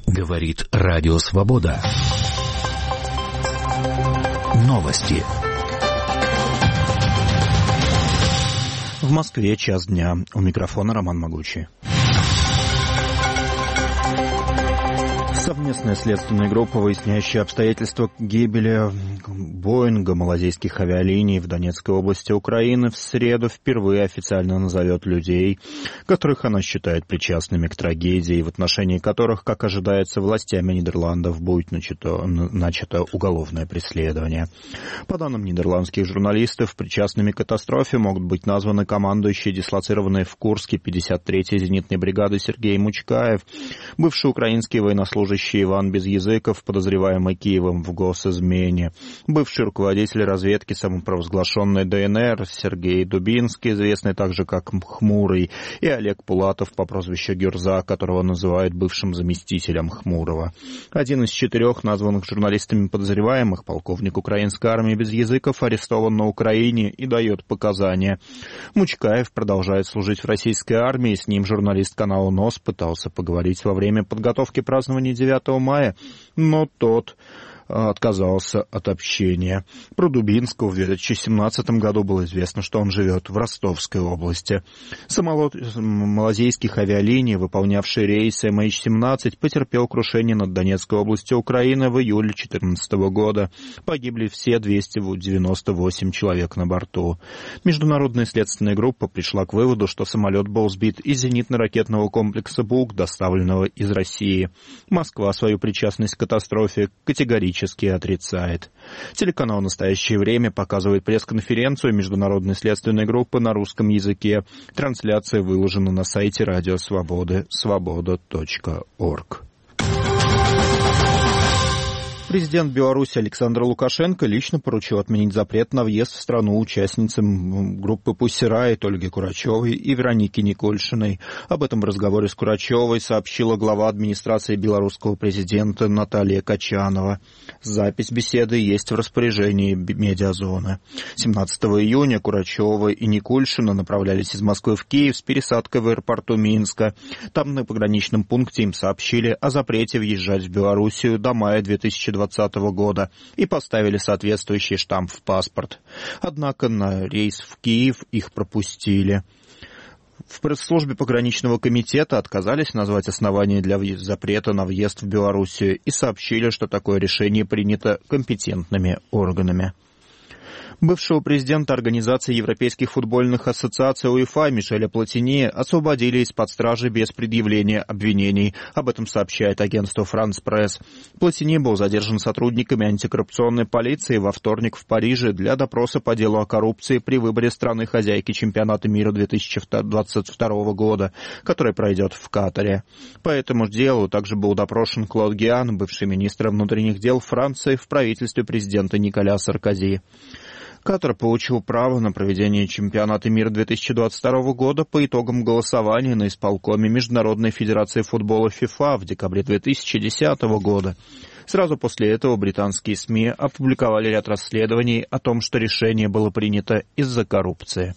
Говорит Радио Свобода. Новости. В Москве 1:00 дня. У микрофона Роман Могучий. Совместная следственная группа, выясняющая обстоятельства гибели Боинга малазийских авиалиний в Донецкой области Украины, в среду впервые официально назовет людей, которых она считает причастными к трагедии, в отношении которых, как ожидается, властями Нидерландов будет начато уголовное преследование. По данным нидерландских журналистов, причастными к катастрофе могут быть названы командующий, дислоцированный в Курске 53-й зенитной бригады Сергей Мучкаев, бывший украинский военнослужащий Иван Безязыков, подозреваемый Киевом в госизмене, бывший руководитель разведки самопровозглашенной ДНР Сергей Дубинский, известный также как Хмурый, и Олег Пулатов по прозвищу Гюрза, которого называют бывшим заместителем Хмурого. Один из 4 названных журналистами подозреваемых, полковник украинской армии Безязыков, арестован на Украине и дает показания. Мучкаев продолжает служить в российской армии, с ним журналист канала НОС пытался поговорить во время подготовки празднования 9 мая, но тот отказался от общения. Про Дубинского в 2017 году было известно, что он живет в Ростовской области. Самолет малазийских авиалиний, выполнявший рейс MH17, потерпел крушение над Донецкой областью Украины в июле 2014 года. Погибли все 298 человек на борту. Международная следственная группа пришла к выводу, что самолет был сбит из зенитно-ракетного комплекса «Бук», доставленного из России. Москва свою причастность к катастрофе категорически отрицает. Телеканал «Настоящее время» показывает пресс-конференцию Международной следственной группы на русском языке. Трансляция выложена на сайте Радио Свободы svoboda.org. Президент Беларуси Александр Лукашенко лично поручил отменить запрет на въезд в страну участницам группы Pussy Riot Ольги Курачевой и Вероники Никольшиной. Об этом в разговоре с Курачевой сообщила глава администрации белорусского президента Наталья Качанова. Запись беседы есть в распоряжении Медиазоны. 17 июня Курачева и Никольшина направлялись из Москвы в Киев с пересадкой в аэропорту Минска. Там на пограничном пункте им сообщили о запрете въезжать в Белоруссию до мая 2020 года и поставили соответствующий штамп в паспорт. Однако на рейс в Киев их пропустили. В пресс-службе пограничного комитета отказались назвать основания для запрета на въезд в Белоруссию и сообщили, что такое решение принято компетентными органами. Бывшего президента Организации Европейских футбольных ассоциаций УЕФА Мишеля Платини освободили из-под стражи без предъявления обвинений. Об этом сообщает агентство «Франс Пресс». Платини был задержан сотрудниками антикоррупционной полиции во вторник в Париже для допроса по делу о коррупции при выборе страны-хозяйки чемпионата мира 2022 года, который пройдет в Катаре. По этому делу также был допрошен Клод Гиан, бывший министр внутренних дел Франции в правительстве президента Николя Саркози. Катар получил право на проведение чемпионата мира 2022 года по итогам голосования на исполкоме Международной федерации футбола ФИФА в декабре 2010 года. Сразу после этого британские СМИ опубликовали ряд расследований о том, что решение было принято из-за коррупции.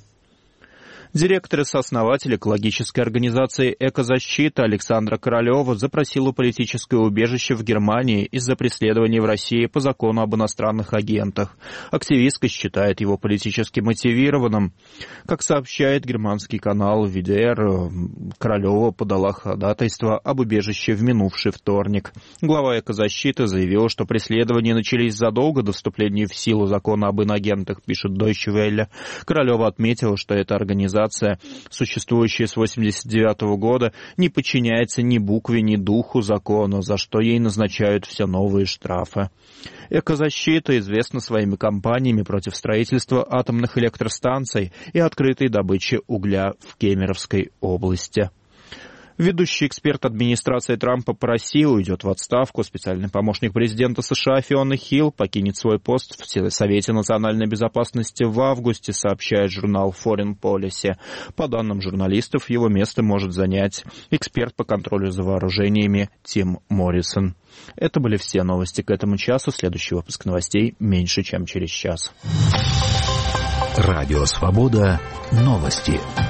Директор и сооснователь экологической организации «Экозащита» Александра Королева запросила политическое убежище в Германии из-за преследования в России по закону об иностранных агентах. Активистка считает его политически мотивированным. Как сообщает германский канал ВДР, Королева подала ходатайство об убежище в минувший вторник. Глава «Экозащиты» заявила, что преследования начались задолго до вступления в силу закона об инагентах, пишет Deutsche Welle. Королева отметила, что эта организация, существующая с 1989 года, не подчиняется ни букве, ни духу закона, за что ей назначают все новые штрафы. Экозащита известна своими кампаниями против строительства атомных электростанций и открытой добычи угля в Кемеровской области. Ведущий эксперт администрации Трампа по России уйдет в отставку. Специальный помощник президента США Фиона Хилл покинет свой пост в Совете национальной безопасности в августе, сообщает журнал Foreign Policy. По данным журналистов, его место может занять эксперт по контролю за вооружениями Тим Моррисон. Это были все новости к этому часу. Следующий выпуск новостей меньше, чем через час. Радио «Свобода». Новости.